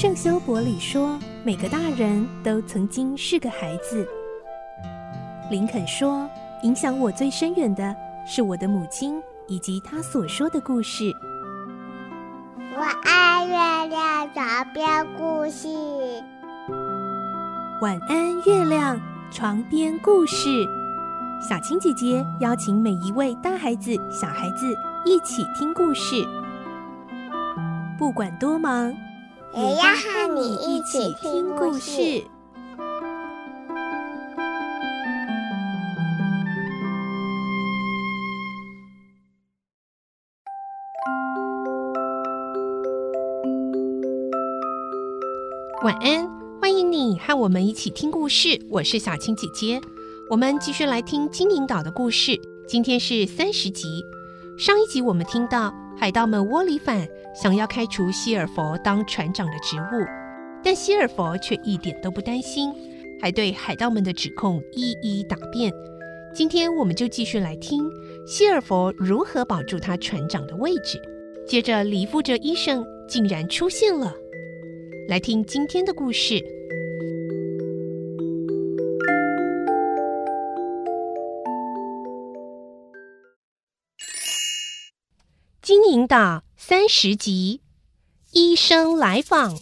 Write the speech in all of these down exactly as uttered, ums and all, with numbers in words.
圣修伯里说，每个大人都曾经是个孩子。林肯说，影响我最深远的是我的母亲以及她所说的故事。 我爱月亮床边故事。 晚安，月亮床边故事。小青姐姐邀请每一位大孩子、小孩子一起听故事，不管多忙， 也要和你一起听故事。 晚安，欢迎你和我们一起听故事，我是小青姐姐。我们继续来听金银岛的故事，今天是三十集。上一集我们听到海盗们窝里反，想要开除希尔佛当船长的职务，但希尔佛却一点都不担心，还对海盗们的指控一一答辩。今天我们就继续来听希尔佛如何保住他船长的位置。接着黎夫哲医生竟然出现了，来听今天的故事。金银岛三十集，医生来访。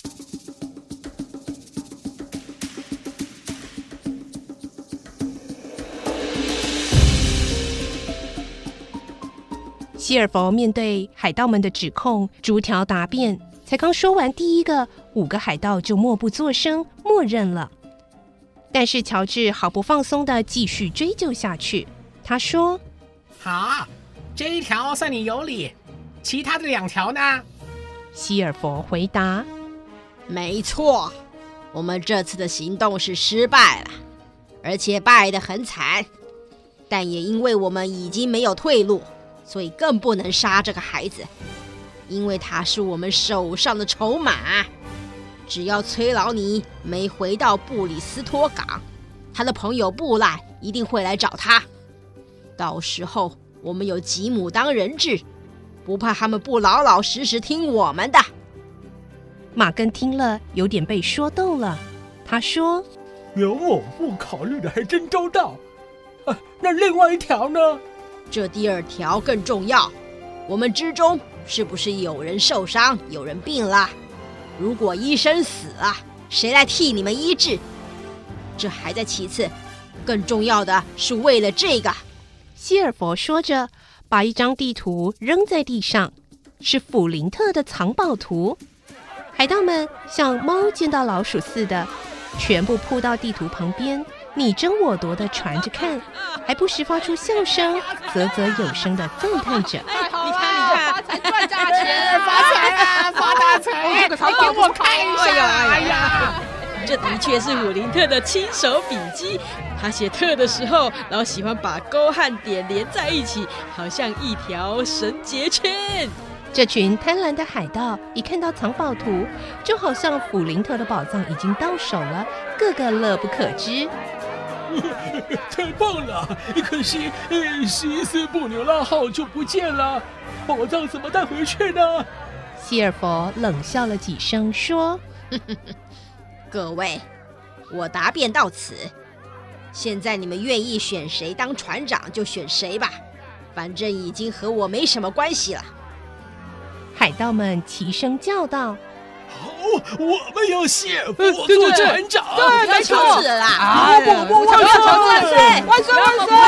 希尔佛面对海盗们的指控，逐条答辩。才刚说完第一个，五个海盗就默不作声，默认了。但是乔治毫不放松地继续追究下去。他说： 好，这一条算你有理，其他的两条呢？ 希尔佛回答： 没错，我们这次的行动是失败了，而且败得很惨。但也因为我们已经没有退路，所以更不能杀这个孩子，因为他是我们手上的筹码。只要崔老尼没回到布里斯托港，他的朋友布赖一定会来找他。到时候我们有吉姆当人质，不怕他们不老老实实听我们的。 马根听了有点被说动了，他说： 有某部考虑的还真周到、啊、那另外一条呢？ 这第二条更重要，我们之中是不是有人受伤，有人病了？如果医生死了，谁来替你们医治？这还在其次，更重要的是为了这个。 希尔佛说着，把一张地图扔在地上，是弗林特的藏宝图。海盗们像猫见到老鼠似的，全部扑到地图旁边，你争我夺地传着看，还不时发出笑声，啧啧有声地赞叹着： 哎，你看，你看，发财赚大钱，发财啊，发大财！你给我看一下！哎呀， 这的确是弗林特的亲手笔记。他写特的时候，老喜欢把勾和点连在一起，好像一条绳结圈。 这群贪婪的海盗一看到藏宝图，就好像弗林特的宝藏已经到手了，个个乐不可支。 太棒了！可惜西斯布纽拉号就不见了，宝藏怎么带回去呢？ 希尔佛冷笑了几声，说： 各位，我答辩到此。现在你们愿意选谁当船长就选谁吧，反正已经和我没什么关系了。 海盗们齐声叫道： 好，我们要谢尔佛做船长。 对，没错啦！ 啊，我我万岁万岁万岁万岁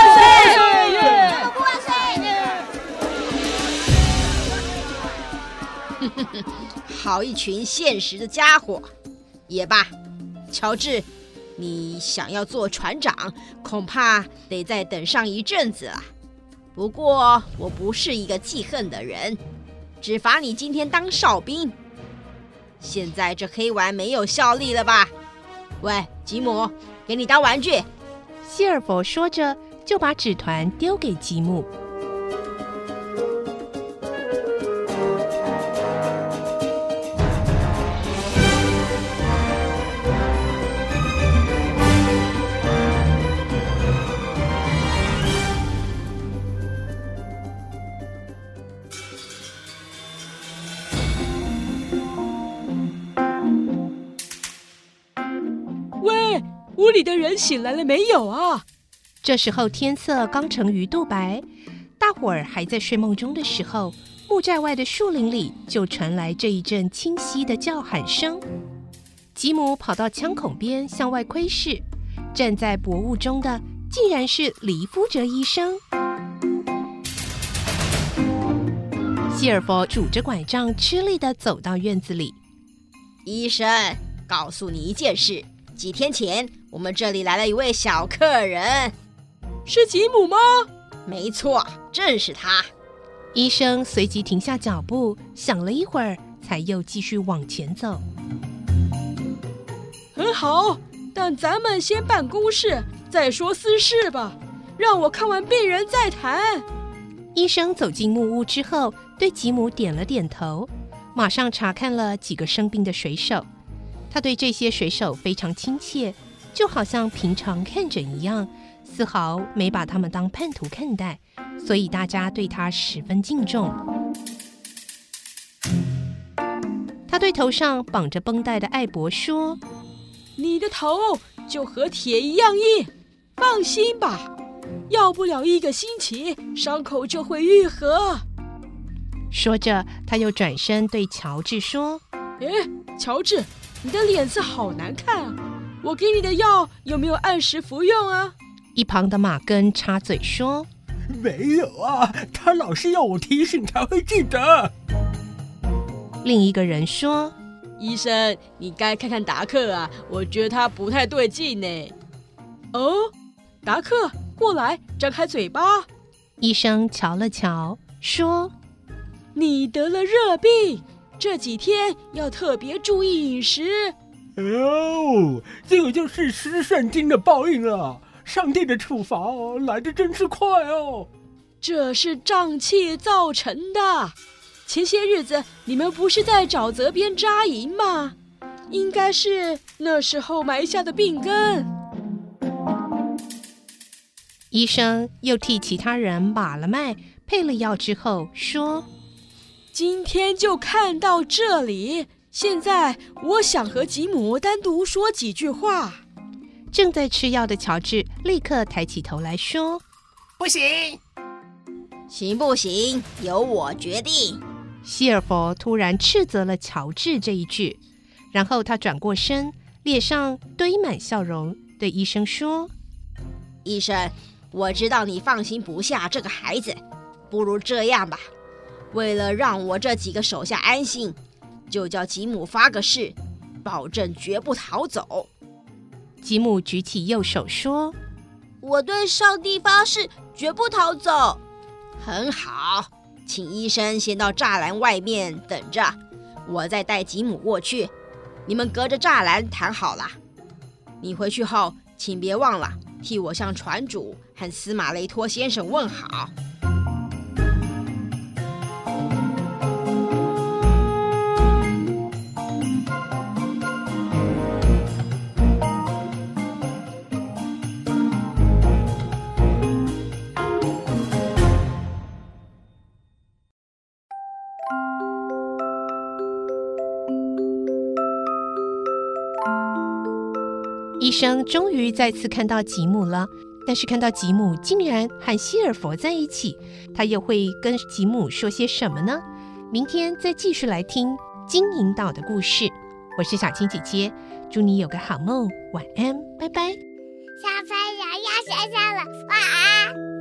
万岁！好一群现实的家伙！也罢，乔治，你想要做船长，恐怕得再等上一阵子了。不过我不是一个记恨的人，只罚你今天当哨兵。现在这黑丸没有效力了吧？喂，吉姆，给你当玩具。 希尔佛说着，就把纸团丢给吉姆。 屋里的人醒来了没有啊？ 这时候天色刚成鱼肚白，大伙儿还在睡梦中的时候，木寨外的树林里就传来这一阵清晰的叫喊声。吉姆跑到枪孔边向外窥视，站在薄雾中的竟然是黎夫哲医生。希尔佛拄着拐杖吃力地走到院子里。 医生，告诉你一件事，几天前我们这里来了一位小客人。 是吉姆吗？ 没错，正是他。 医生随即停下脚步，想了一会儿，才又继续往前走。 很好，但咱们先办公事，再说私事吧。让我看完病人再谈。 医生走进木屋之后，对吉姆点了点头，马上查看了几个生病的水手。他对这些水手非常亲切，就好像平常看诊一样，丝毫没把他们当叛徒看待，所以大家对他十分敬重。他对头上绑着绷带的艾博说： 你的头就和铁一样硬，放心吧，要不了一个星期，伤口就会愈合。 说着，他又转身对乔治说： 哎，乔治，你的脸色好难看啊，我给你的药有没有按时服用啊？ 一旁的马根插嘴说： 没有啊，他老是要我提醒才会记得。 另一个人说： 医生，你该看看达克啊，我觉得他不太对劲呢。哦，达克，过来，张开嘴巴。 医生瞧了瞧，说： 你得了热病，这几天要特别注意饮食。 哦，这个就是施圣经的报应了，上帝的处罚来得真是快哦。 这是瘴气造成的。前些日子你们不是在沼泽边扎营吗？应该是那时候埋下的病根。 医生又替其他人把了脉，配了药之后说： 今天就看到这里，现在我想和吉姆单独说几句话。 正在吃药的乔治立刻抬起头来说： 不行， 行不行由我决定。 希尔佛突然斥责了乔治这一句，然后他转过身，脸上堆满笑容，对医生说： 医生，我知道你放心不下这个孩子，不如这样吧，为了让我这几个手下安心，就叫吉姆发个誓，保证绝不逃走。 吉姆举起右手说： 我对上帝发誓，绝不逃走。 很好，请医生先到栅栏外面等着，我再带吉姆过去。你们隔着栅栏谈好了。你回去后，请别忘了替我向船主和司马雷托先生问好。 医生终于再次看到吉姆了，但是看到吉姆竟然和希尔佛在一起，他又会跟吉姆说些什么呢？明天再继续来听金银岛的故事。我是小青姐姐，祝你有个好梦，晚安，拜拜。 小朋友要睡觉了，晚安。